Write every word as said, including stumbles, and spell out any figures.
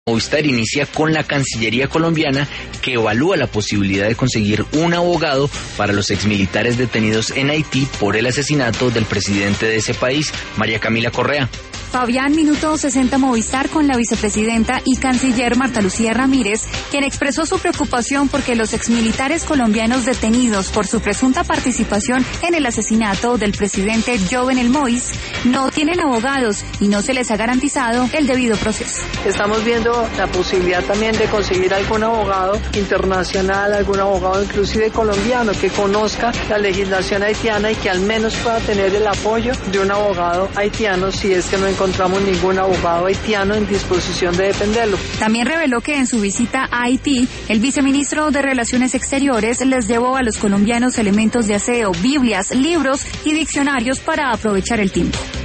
Movistar inicia con la Cancillería colombiana, que evalúa la posibilidad de conseguir un abogado para los exmilitares detenidos en Haití por el asesinato del presidente de ese país, María Camila Correa. Fabián, minuto sesenta Movistar con la vicepresidenta y canciller Marta Lucía Ramírez, quien expresó su preocupación porque los exmilitares colombianos detenidos por su presunta participación en el asesinato del presidente Jovenel Moïse no tienen abogados y no se les ha garantizado el debido proceso. Estamos viendo la posibilidad también de conseguir algún abogado internacional, algún abogado inclusive colombiano que conozca la legislación haitiana y que al menos pueda tener el apoyo de un abogado haitiano si es que no encontramos ningún abogado haitiano en disposición de defenderlo. También reveló que en su visita a Haití, el viceministro de Relaciones Exteriores les llevó a los colombianos elementos de aseo, Biblias, libros y diccionarios para aprovechar el tiempo.